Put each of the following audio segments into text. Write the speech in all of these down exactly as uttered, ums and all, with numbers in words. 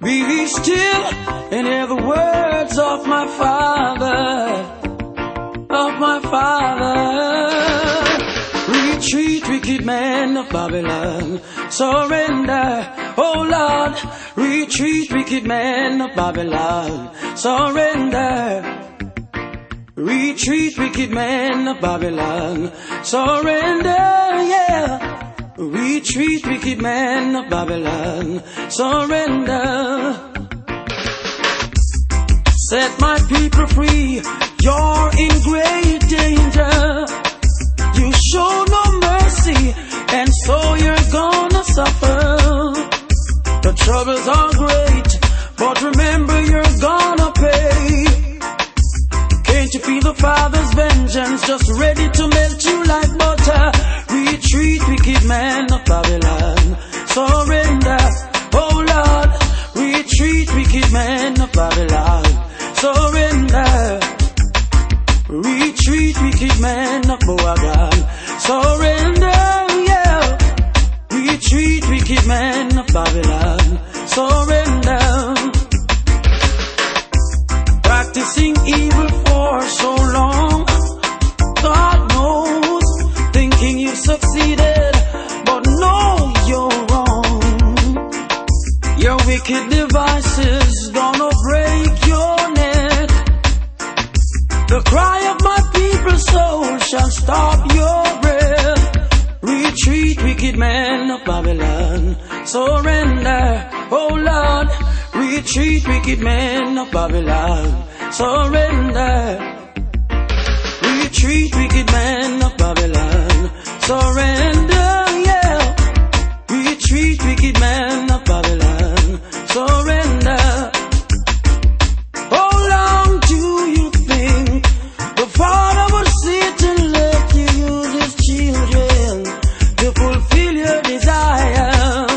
Be still and hear the words of my Father, of my Father. Retreat, wicked men of Babylon, surrender, oh Lord. Retreat, wicked men of Babylon, surrender. Retreat, wicked men of Babylon, surrender, yeah. Retreat, wicked men of Babylon, surrender. Set my people free, you're in great danger. You show no mercy, and so you're gonna suffer. The troubles are great, but remember you're gonna pay. Can't you feel the Father's vengeance just ready to melt you like butter? Retreat, wicked man of Babylon, surrender, oh Lord. Retreat, wicked man of Babylon, surrender. Retreat, wicked man of Boagan, surrender, yeah. Retreat, wicked man of Babylon, surrender. Practicing evil for so long, God knows, thinking you've succeeded, but no, you're wrong. Your wicked devices gonna break your neck. The cry of my people's soul shall stop your breath. Retreat, wicked man of Babylon, surrender, oh Lord. Retreat, wicked man of Babylon, surrender. Retreat, wicked man of Babylon, surrender, yeah. Retreat, wicked man of Babylon, surrender. How long do you think the Father would sit and let you use his children to fulfill your desire?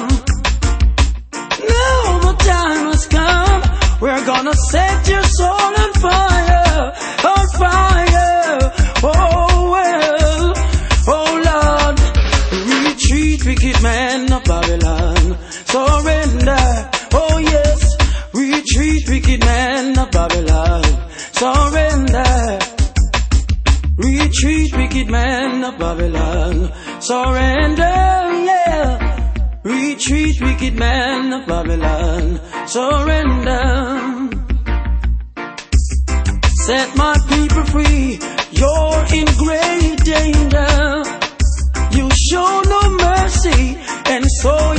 Now the time has come, we're gonna set your soul on fire, on fire. Oh well, oh Lord. Retreat, wicked man of Babylon, surrender, oh yes. Retreat, wicked man of Babylon, surrender. Retreat, wicked man of Babylon, surrender, yeah. Retreat, wicked man of Babylon, surrender. Set my people free, you're in great danger. You show no mercy, and so